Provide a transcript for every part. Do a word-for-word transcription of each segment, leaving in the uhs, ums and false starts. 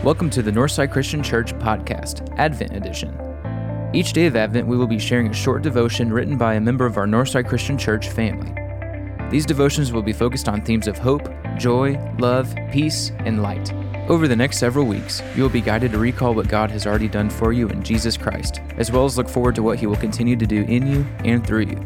Welcome to the Northside Christian Church Podcast, Advent Edition. Each day of Advent, we will be sharing a short devotion written by a member of our Northside Christian Church family. These devotions will be focused on themes of hope, joy, love, peace, and light. Over the next several weeks, you will be guided to recall what God has already done for you in Jesus Christ, as well as look forward to what He will continue to do in you and through you.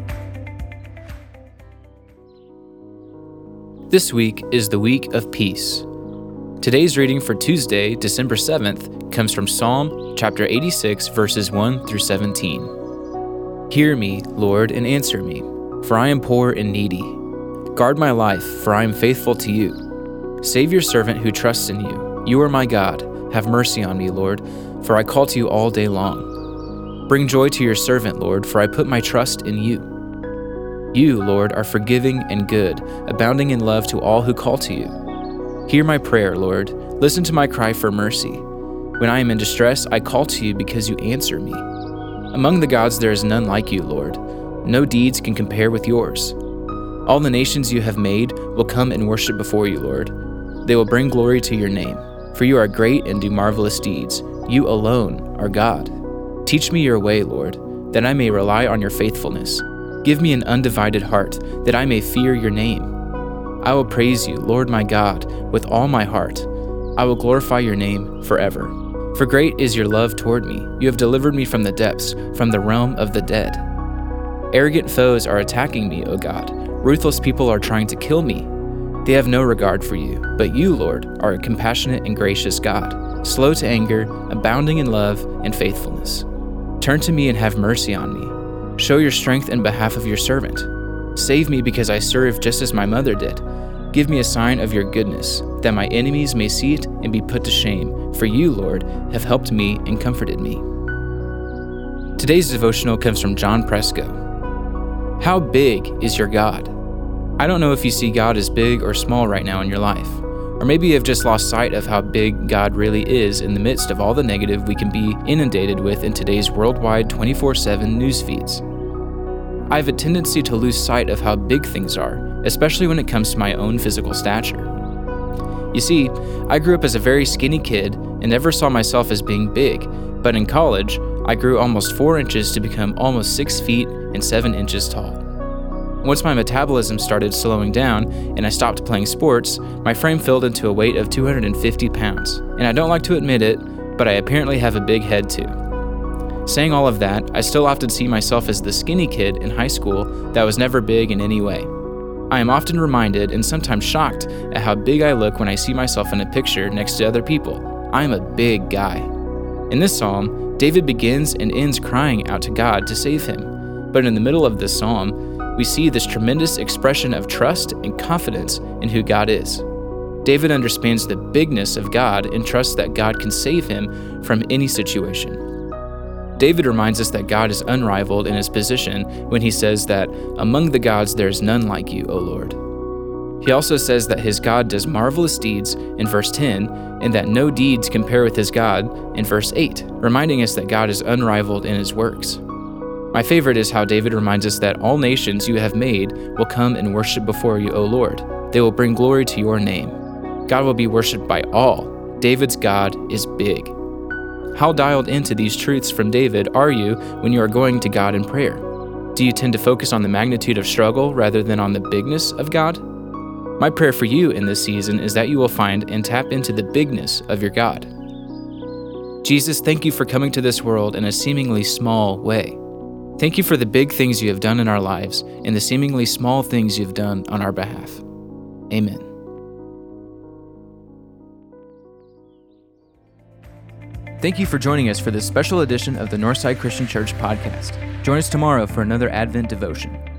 This week is the week of peace. Today's reading for Tuesday, December seventh, comes from Psalm chapter eighty-six, verses one through seventeen. Hear me, Lord, and answer me, for I am poor and needy. Guard my life, for I am faithful to you. Save your servant who trusts in you. You are my God. Have mercy on me, Lord, for I call to you all day long. Bring joy to your servant, Lord, for I put my trust in you. You, Lord, are forgiving and good, abounding in love to all who call to you. Hear my prayer, Lord. Listen to my cry for mercy. When I am in distress, I call to you because you answer me. Among the gods there is none like you, Lord. No deeds can compare with yours. All the nations you have made will come and worship before you, Lord. They will bring glory to your name, for you are great and do marvelous deeds. You alone are God. Teach me your way, Lord, that I may rely on your faithfulness. Give me an undivided heart, that I may fear your name. I will praise you, Lord my God, with all my heart. I will glorify your name forever. For great is your love toward me. You have delivered me from the depths, from the realm of the dead. Arrogant foes are attacking me, O God. Ruthless people are trying to kill me. They have no regard for you, but you, Lord, are a compassionate and gracious God, slow to anger, abounding in love and faithfulness. Turn to me and have mercy on me. Show your strength in behalf of your servant. Save me because I serve just as my mother did. Give me a sign of your goodness, that my enemies may see it and be put to shame, for you, Lord, have helped me and comforted me. Today's devotional comes from John Presco. How big is your God? I don't know if you see God as big or small right now in your life, or maybe you have just lost sight of how big God really is in the midst of all the negative we can be inundated with in today's worldwide twenty-four seven news feeds. I have a tendency to lose sight of how big things are, especially when it comes to my own physical stature. You see, I grew up as a very skinny kid and never saw myself as being big, but in college, I grew almost four inches to become almost six feet and seven inches tall. Once my metabolism started slowing down and I stopped playing sports, my frame filled into a weight of two hundred fifty pounds. And I don't like to admit it, but I apparently have a big head too. Saying all of that, I still often see myself as the skinny kid in high school that was never big in any way. I am often reminded and sometimes shocked at how big I look when I see myself in a picture next to other people. I am a big guy. In this psalm, David begins and ends crying out to God to save him. But in the middle of this psalm, we see this tremendous expression of trust and confidence in who God is. David understands the bigness of God and trusts that God can save him from any situation. David reminds us that God is unrivaled in his position when he says that, among the gods there is none like you, O Lord. He also says that his God does marvelous deeds in verse ten, and that no deeds compare with his God in verse eight, reminding us that God is unrivaled in his works. My favorite is how David reminds us that all nations you have made will come and worship before you, O Lord. They will bring glory to your name. God will be worshipped by all. David's God is big. How dialed into these truths from David are you when you are going to God in prayer? Do you tend to focus on the magnitude of struggle rather than on the bigness of God? My prayer for you in this season is that you will find and tap into the bigness of your God. Jesus, thank you for coming to this world in a seemingly small way. Thank you for the big things you have done in our lives and the seemingly small things you've done on our behalf. Amen. Thank you for joining us for this special edition of the Northside Christian Church podcast. Join us tomorrow for another Advent devotion.